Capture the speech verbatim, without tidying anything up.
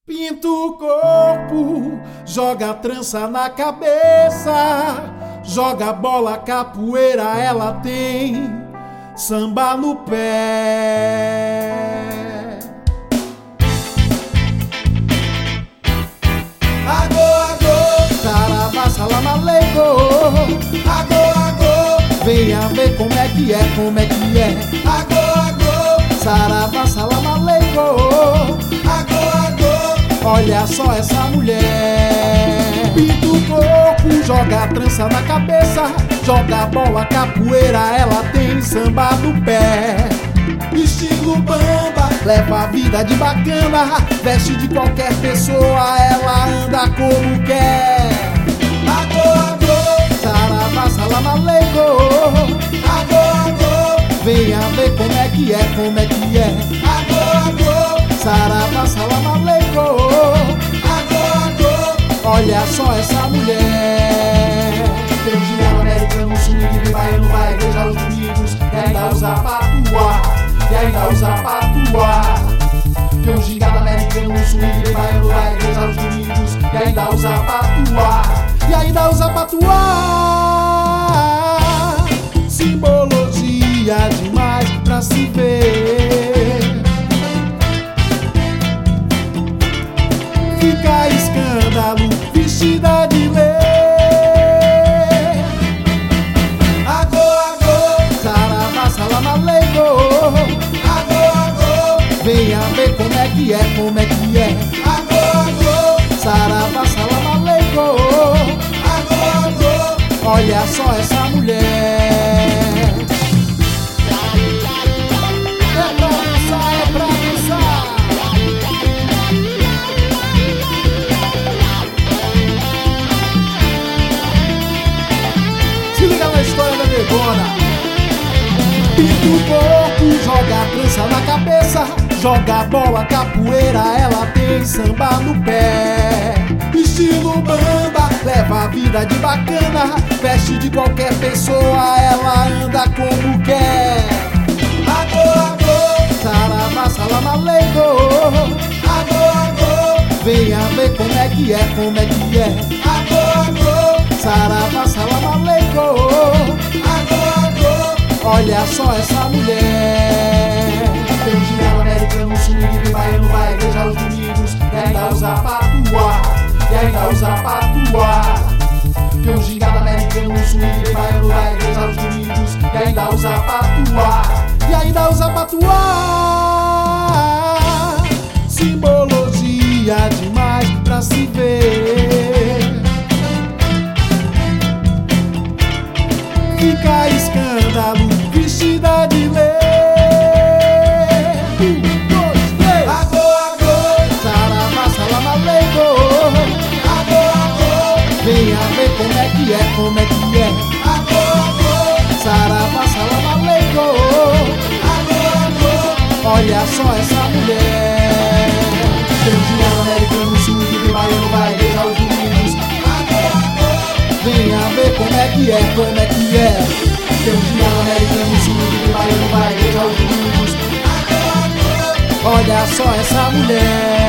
Pinta o corpo, joga trança na cabeça, joga bola, capoeira ela tem, samba no pé. Agô, agô, saravá, salam aleikum. Agô, agô, venha ver como é que é, como é que é. Agô, agô, saravá, salam aleikum. Agô, agô, olha só essa mulher. Pinta o corpo, joga a trança na cabeça, joga bola, capoeira ela tem, samba no pé. Estilo bamba, leva a vida de bacana, veste de qualquer pessoa, ela anda como quer. Agô, agô, saravá, salam aleikum. Agô, agô, venha ver como é que é, como é que é. Agô, agô, saravá, salam aleikum. Agô, agô, olha só essa mulher. Tem um gingado americano, swing, vem baiano, vai igreja aos domingos, e ainda usa patuá, e ainda usa patuá. Tem um gingado americano, swing, vem baiano, vai igreja aos domingos, e ainda usa patuá, e ainda usa patuá. Simbologia demais pra se ver. Fica escândalo, vestida de lei. Agô, agô, saravá, salam aleikum. Agô, agô, venha ver como é que é, como é que é. Agô, agô, saravá, salam aleikum. Agô, agô, olha só essa mulher. É pra dançar, é pra dançar. Se liga na história da negona. Pinta o corpo, joga a trança na cabeça, joga bola, capoeira ela tem, samba no pé. Estilo bamba, leva a vida de bacana, veste de qualquer pessoa, ela anda como quer. Agô, agô, saravá, salam aleikum. Agô, agô, venha ver como é que é, como é que é. Agô, agô, saravá, salam aleikum. Agô, agô, olha só essa mulher. Tem um gingado americano, swing, vem baiano, vai igreja aos domingos, e ainda usa patuá, e ainda usa patuá. Tem um gingado americano, swing, vem baiano, vai igreja aos domingos, e ainda usa patuá, e ainda usa patuá. Simbologia demais pra se ver. Fica escândalo, vestida de lei. Um, dois, três. Agô, agô, saravá, salam aleikum. Agô, agô, venha ver como é que é, como é que é. Agô, agô, saravá, salam aleikum. Agô, agô, olha só essa mulher. Tem um gingado americano, swing, vem baiano, vai igreja aos domingos. Agô, agô, venha ver como é que é, como é que é. Tem um gingado americano, swing, vem baiano, vai igreja aos domingos. Agô, agô, olha só essa mulher.